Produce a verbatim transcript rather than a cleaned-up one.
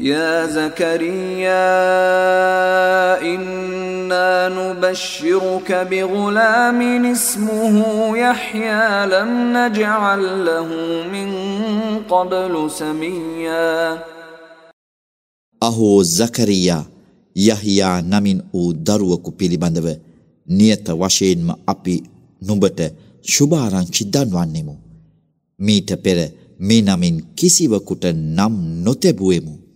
يا زكريا إنا نبشرك بغلام اسمه يحيى لم نجعل له من قبل سميا. අහෝ සකරියා යහියා නමින් වූ දරුවෙකු පිළිබඳව නියත වශයෙන්ම අපි නුඹට සුභාරංචි දන්වන්නෙමු. මීට පෙර මේ නමින් කිසිවකුට නම් නොතැබුවෙමු.